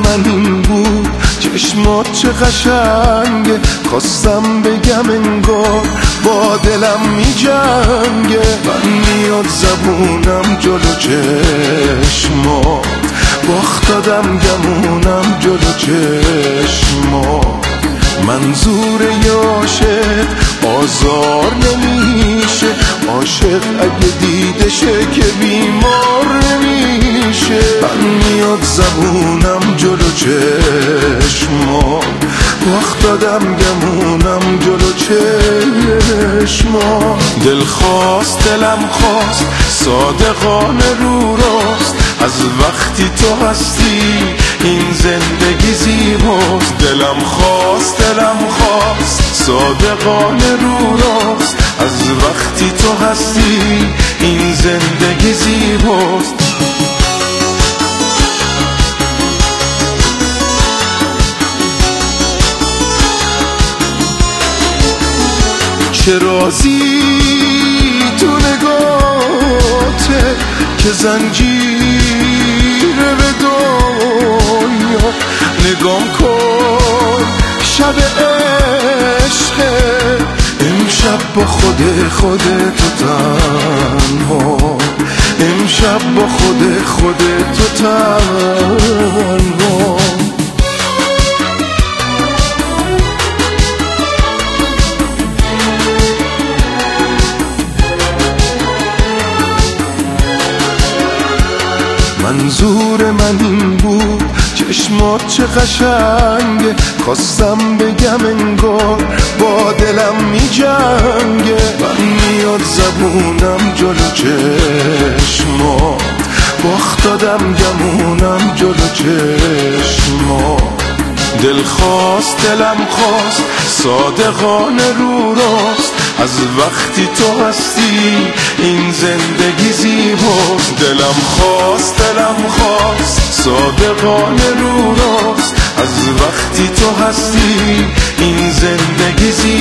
من این بود چشمات چه قشنگه، خواستم بگم انگار با دلم می جنگه. من میاد زبونم جلو چشمات، باخت دادم گمونم جلو چشمات. منظور عاشق آزار نمیشه، عاشق اگه دیدشه که بیمار نمیشه. من میاد زبونم جلو چشمات، باخت دادم گمونم جلو چشمات. دل خواست دلم خواست صادقانه رو راست، از وقتی تو هستی این زندگی زیباست. دلم خواست دلم خواست صادقانه رو راست، از وقتی تو هستی این زندگی زیباست. چه رازی تو نگاته که زنجیره به دنیا. نگام کن شب عشقه، امشب با خودت تو تنها، امشب با خودت تو تنها. منظور من این بود چشمات چه قشنگه، خواستم بگم انگار با دلم می جنگه. من میاد زبونم جلو چشمات، باخت دادم گمونم جلو چشمات. دل خواست دلم خواست صادقانه رو راست، از وقتی تو هستی این زندگی زیباست. دلم خواست دلم خواست صادقانه رو راست، از وقتی تو هستی این زندگی زیباست.